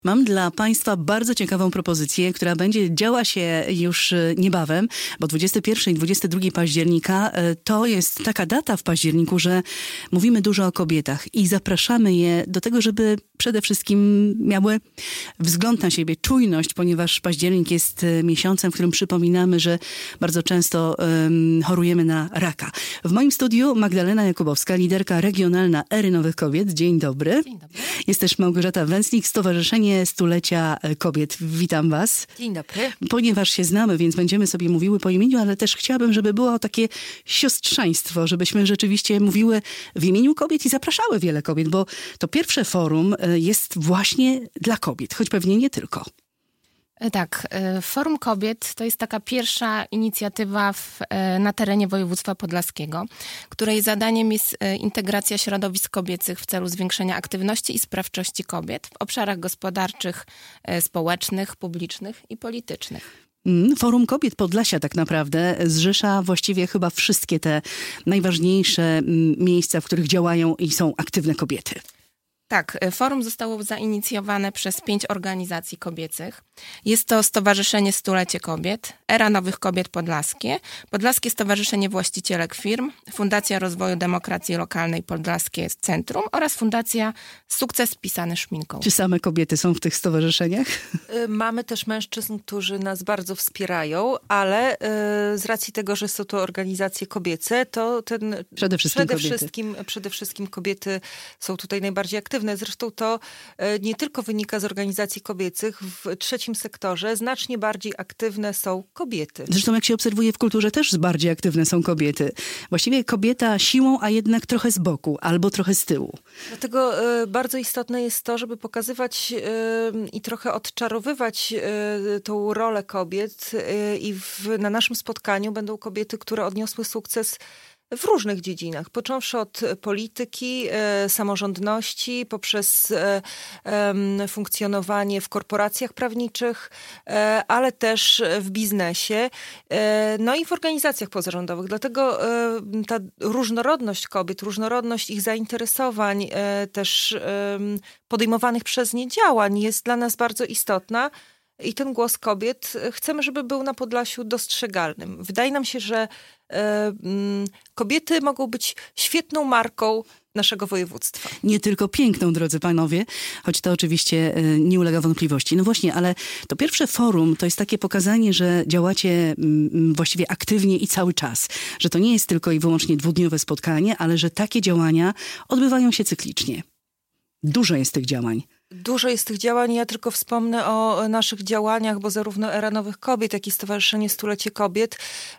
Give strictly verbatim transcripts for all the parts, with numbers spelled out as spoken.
Mam dla Państwa bardzo ciekawą propozycję, która będzie działa się już niebawem, bo dwudziestego pierwszego i dwudziestego drugiego października to jest taka data w październiku, że mówimy dużo o kobietach i zapraszamy je do tego, żeby przede wszystkim miały wzgląd na siebie, czujność, ponieważ październik jest miesiącem, w którym przypominamy, że bardzo często um, chorujemy na raka. W moim studiu Magdalena Jakubowska, liderka regionalna Ery Nowych Kobiet. Dzień dobry. Dzień dobry. Jest też Małgorzata Węslik, Stowarzyszenie Stulecia Kobiet. Witam was. Dzień dobry. Ponieważ się znamy, więc będziemy sobie mówiły po imieniu, ale też chciałabym, żeby było takie siostrzeństwo, żebyśmy rzeczywiście mówiły w imieniu kobiet i zapraszały wiele kobiet, bo to pierwsze forum jest właśnie dla kobiet, choć pewnie nie tylko. Tak, Forum Kobiet to jest taka pierwsza inicjatywa w, na terenie województwa podlaskiego, której zadaniem jest integracja środowisk kobiecych w celu zwiększenia aktywności i sprawczości kobiet w obszarach gospodarczych, społecznych, publicznych i politycznych. Forum Kobiet Podlasia tak naprawdę zrzesza właściwie chyba wszystkie te najważniejsze miejsca, w których działają i są aktywne kobiety. Tak, forum zostało zainicjowane przez pięć organizacji kobiecych. Jest to Stowarzyszenie Stulecie Kobiet, Era Nowych Kobiet Podlaskie, Podlaskie Stowarzyszenie Właścicielek Firm, Fundacja Rozwoju Demokracji Lokalnej Podlaskie Centrum oraz Fundacja Sukces Pisany Szminką. Czy same kobiety są w tych stowarzyszeniach? Mamy też mężczyzn, którzy nas bardzo wspierają, ale z racji tego, że są to organizacje kobiece, to ten przede wszystkim, przede kobiety. wszystkim, przede wszystkim kobiety są tutaj najbardziej aktywne. Zresztą to nie tylko wynika z organizacji kobiecych. W trzecim sektorze znacznie bardziej aktywne są kobiety. Zresztą jak się obserwuje w kulturze, też bardziej aktywne są kobiety. Właściwie kobieta siłą, a jednak trochę z boku albo trochę z tyłu. Dlatego bardzo istotne jest to, żeby pokazywać i trochę odczarowywać tą rolę kobiet i w, na naszym spotkaniu będą kobiety, które odniosły sukces w różnych dziedzinach, począwszy od polityki, e, samorządności, poprzez e, e, funkcjonowanie w korporacjach prawniczych, e, ale też w biznesie, e, no i w organizacjach pozarządowych. Dlatego e, ta różnorodność kobiet, różnorodność ich zainteresowań, e, też e, podejmowanych przez nie działań jest dla nas bardzo istotna. I ten głos kobiet chcemy, żeby był na Podlasiu dostrzegalnym. Wydaje nam się, że e, kobiety mogą być świetną marką naszego województwa. Nie tylko piękną, drodzy panowie, choć to oczywiście e, nie ulega wątpliwości. No właśnie, ale to pierwsze forum to jest takie pokazanie, że działacie m, właściwie aktywnie i cały czas. Że to nie jest tylko i wyłącznie dwudniowe spotkanie, ale że takie działania odbywają się cyklicznie. Dużo jest tych działań. Dużo jest tych działań. Ja tylko wspomnę o naszych działaniach, bo zarówno Era Nowych Kobiet, jak i Stowarzyszenie Stulecie Kobiet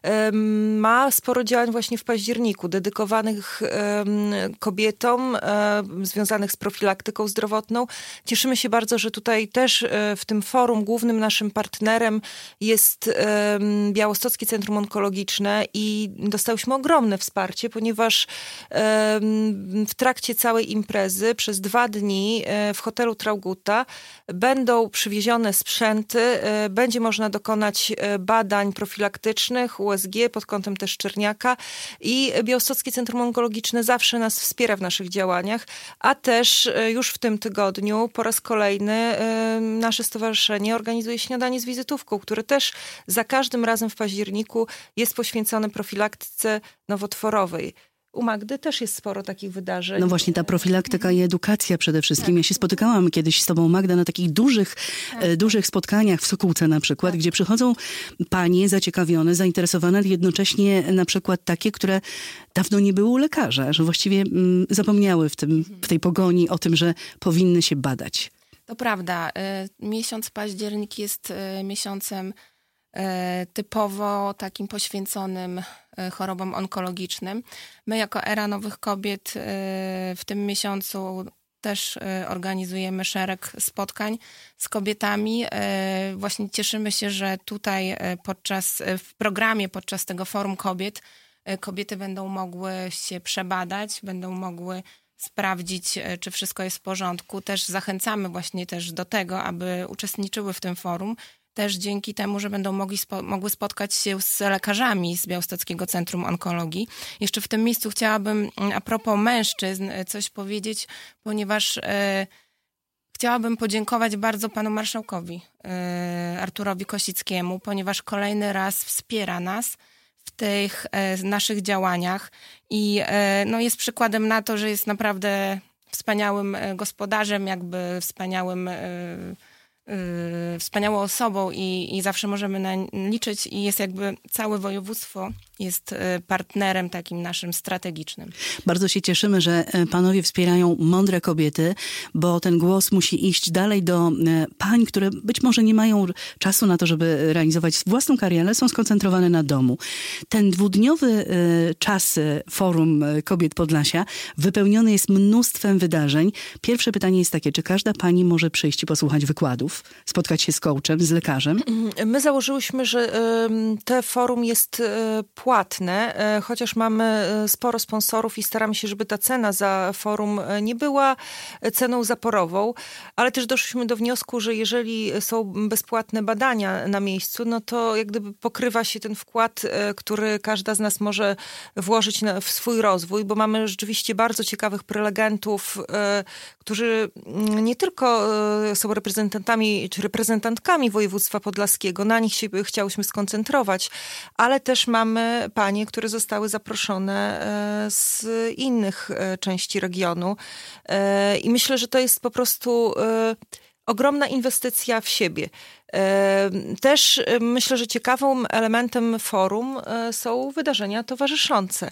um, ma sporo działań właśnie w październiku, dedykowanych um, kobietom, um, związanych z profilaktyką zdrowotną. Cieszymy się bardzo, że tutaj też um, w tym forum głównym naszym partnerem jest um, Białostockie Centrum Onkologiczne i dostałyśmy ogromne wsparcie, ponieważ um, w trakcie całej imprezy przez dwa dni um, w hotelu Traugutta będą przywiezione sprzęty, będzie można dokonać badań profilaktycznych, U S G pod kątem też Czerniaka i Białostockie Centrum Onkologiczne zawsze nas wspiera w naszych działaniach, a też już w tym tygodniu po raz kolejny nasze stowarzyszenie organizuje śniadanie z wizytówką, które też za każdym razem w październiku jest poświęcone profilaktyce nowotworowej. U Magdy też jest sporo takich wydarzeń. No właśnie, ta profilaktyka i edukacja przede wszystkim. Tak. Ja się spotykałam kiedyś z tobą, Magda, na takich dużych, tak. e, dużych spotkaniach w Sokółce na przykład, tak. gdzie przychodzą panie zaciekawione, zainteresowane, ale jednocześnie na przykład takie, które dawno nie były u lekarza, że właściwie mm, zapomniały w, tym, w tej pogoni o tym, że powinny się badać. To prawda. Miesiąc październik jest miesiącem typowo takim poświęconym chorobom onkologicznym. My jako Era Nowych Kobiet w tym miesiącu też organizujemy szereg spotkań z kobietami. Właśnie cieszymy się, że tutaj podczas, w programie podczas tego Forum Kobiet kobiety będą mogły się przebadać, będą mogły sprawdzić, czy wszystko jest w porządku. Też zachęcamy właśnie też do tego, aby uczestniczyły w tym forum. Też dzięki temu, że będą mogli spo, mogły spotkać się z lekarzami z Białostockiego Centrum Onkologii. Jeszcze w tym miejscu chciałabym a propos mężczyzn coś powiedzieć, ponieważ e, chciałabym podziękować bardzo panu marszałkowi Arturowi Kosickiemu, ponieważ kolejny raz wspiera nas w tych naszych działaniach i no, jest przykładem na to, że jest naprawdę wspaniałym gospodarzem, jakby wspaniałym Yy, wspaniałą osobą i, i zawsze możemy na liczyć i jest jakby całe województwo jest yy, partnerem takim naszym strategicznym. Bardzo się cieszymy, że panowie wspierają mądre kobiety, bo ten głos musi iść dalej do pań, które być może nie mają czasu na to, żeby realizować własną karierę, są skoncentrowane na domu. Ten dwudniowy yy, czas Forum Kobiet Podlasia wypełniony jest mnóstwem wydarzeń. Pierwsze pytanie jest takie, czy każda pani może przyjść i posłuchać wykładów? Spotkać się z coachem, z lekarzem? My założyłyśmy, że te forum jest płatne, chociaż mamy sporo sponsorów i staramy się, żeby ta cena za forum nie była ceną zaporową, ale też doszliśmy do wniosku, że jeżeli są bezpłatne badania na miejscu, no to jak gdyby pokrywa się ten wkład, który każda z nas może włożyć na, w swój rozwój, bo mamy rzeczywiście bardzo ciekawych prelegentów, którzy nie tylko są reprezentantami czy reprezentantkami województwa podlaskiego. Na nich się chciałyśmy skoncentrować, ale też mamy panie, które zostały zaproszone z innych części regionu. I myślę, że to jest po prostu ogromna inwestycja w siebie. Też myślę, że ciekawym elementem forum są wydarzenia towarzyszące.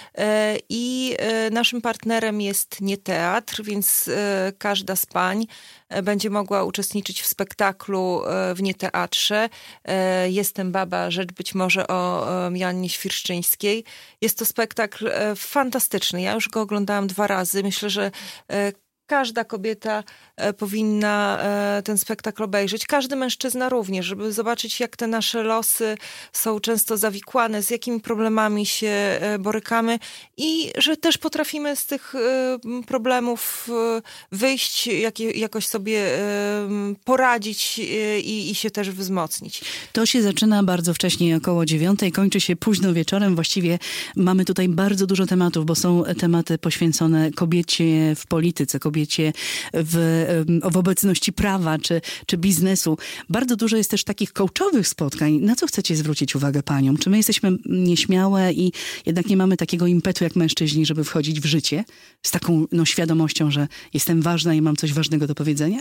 I naszym partnerem jest Nie Teatr, więc każda z pań będzie mogła uczestniczyć w spektaklu w Nie Teatrze. Jestem baba, rzecz być może o Joannie Świerszczyńskiej. Jest to spektakl fantastyczny. Ja już go oglądałam dwa razy. Myślę, że każda kobieta powinna ten spektakl obejrzeć. Każdy mężczyzna również, żeby zobaczyć, jak te nasze losy są często zawikłane, z jakimi problemami się borykamy i że też potrafimy z tych problemów wyjść, jak, jakoś sobie poradzić i, i się też wzmocnić. To się zaczyna bardzo wcześnie, około dziewiątej, kończy się późno wieczorem. Właściwie mamy tutaj bardzo dużo tematów, bo są tematy poświęcone kobiecie w polityce, kobiecie w w obecności prawa czy, czy biznesu. Bardzo dużo jest też takich coachowych spotkań. Na co chcecie zwrócić uwagę paniom? Czy my jesteśmy nieśmiałe i jednak nie mamy takiego impetu jak mężczyźni, żeby wchodzić w życie z taką no, świadomością, że jestem ważna i mam coś ważnego do powiedzenia?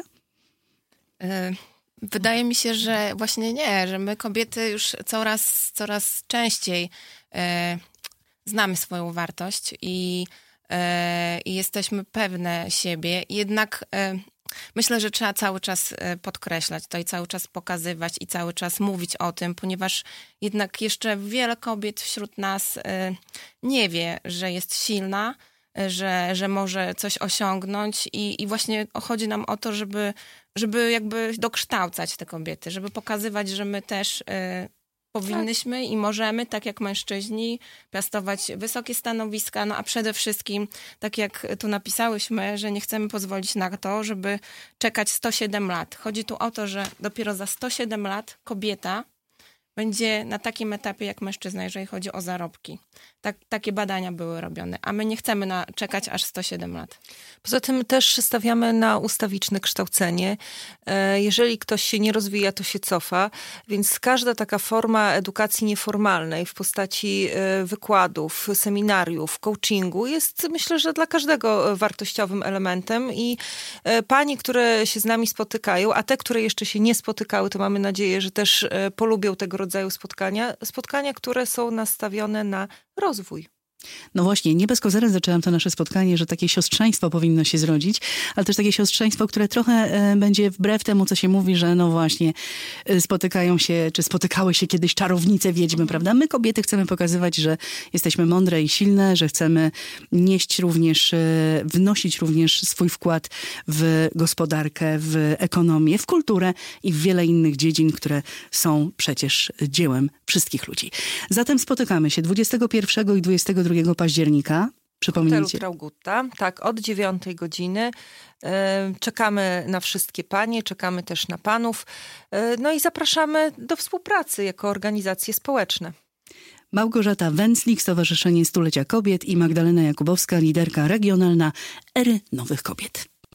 Wydaje mi się, że właśnie nie, że my kobiety już coraz, coraz częściej e, znamy swoją wartość i, e, i jesteśmy pewne siebie. Jednak e, myślę, że trzeba cały czas podkreślać to i cały czas pokazywać i cały czas mówić o tym, ponieważ jednak jeszcze wiele kobiet wśród nas nie wie, że jest silna, że, że może coś osiągnąć i, i właśnie chodzi nam o to, żeby, żeby jakby dokształcać te kobiety, żeby pokazywać, że my też powinnyśmy tak. i możemy, tak jak mężczyźni, piastować wysokie stanowiska, no a przede wszystkim, tak jak tu napisałyśmy, że nie chcemy pozwolić na to, żeby czekać sto siedem lat. Chodzi tu o to, że dopiero za sto siedem lat kobieta będzie na takim etapie jak mężczyzna, jeżeli chodzi o zarobki. Tak, takie badania były robione, a my nie chcemy na, czekać aż sto siedem lat. Poza tym też stawiamy na ustawiczne kształcenie. Jeżeli ktoś się nie rozwija, to się cofa, więc każda taka forma edukacji nieformalnej w postaci wykładów, seminariów, coachingu jest, myślę, że dla każdego wartościowym elementem i panie, które się z nami spotykają, a te, które jeszcze się nie spotykały, to mamy nadzieję, że też polubią tego rodzaju spotkania. Spotkania, które są nastawione na rozwój. No właśnie, nie bez kozery zaczęłam to nasze spotkanie, że takie siostrzeństwo powinno się zrodzić, ale też takie siostrzeństwo, które trochę e, będzie wbrew temu, co się mówi, że no właśnie e, spotykają się, czy spotykały się kiedyś czarownice, wiedźmy, mm. prawda? My kobiety chcemy pokazywać, że jesteśmy mądre i silne, że chcemy nieść również, e, wnosić również swój wkład w gospodarkę, w ekonomię, w kulturę i w wiele innych dziedzin, które są przecież dziełem wszystkich ludzi. Zatem spotykamy się dwudziestego pierwszego i dwudziestego drugiego października. Przypomnijcie. W hotelu Traugutta, tak, od dziewiątej godziny. Czekamy na wszystkie panie, czekamy też na panów. No i zapraszamy do współpracy jako organizacje społeczne. Małgorzata Węclik, Stowarzyszenie Stulecia Kobiet i Magdalena Jakubowska, liderka regionalna Ery Nowych Kobiet.